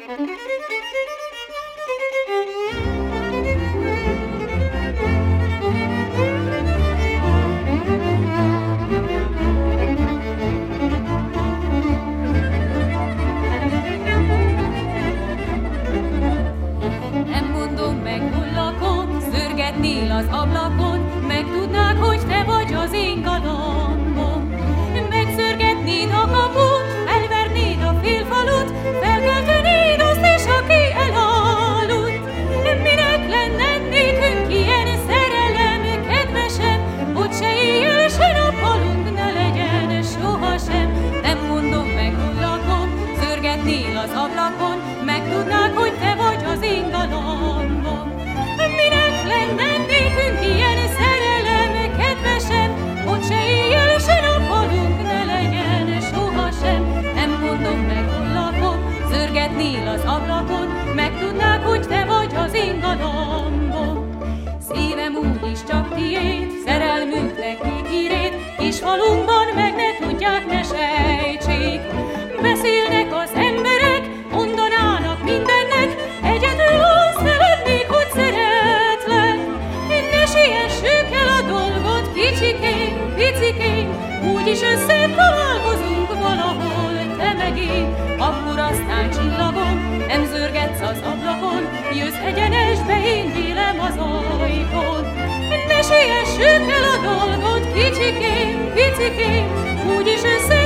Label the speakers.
Speaker 1: Az ablakon, megtudnák, hogy te vagy az én galambom. Megszörgetnéd a kaput, elvernéd a félfalut, felkeltenéd azt is, aki elaludt. Minek lenne nékünk ilyen szerelem, kedvesem, hogy se éjjel, se nappalunk ne legyen sohasem. Nem mondom meg, hullakom, szörgetnél az ablakon, megtudnák, hogy te vagy az én galambom. Minek lenne nékünk ilyen szerelem, kedvesem, hogy se éjjel, se nappalunk ne legyen sohasem. Nem mondom meg, hullakom, zörgetnél az ablakon, megtudnák, hogy te vagy az én galambom. Szívem úgyis csak tiéd, szerelmünknek ígérét, kis falunkban meg ne tudják, ne sejtsék. Beszélnek az emberek, mondanának mindennek, egyedül azt szeretnék, hogy szeretlek. Ne siessük el a dolgot, kicsikém, picikém, úgyis összetalálkozunk valahol, te meg én. Akkor aztán csillagom, nem zörgetsz az ablakon, jössz egyenesbe, én vélem az ajtón. Ne siessük el a dolgot, kicsikém, picikém, úgyis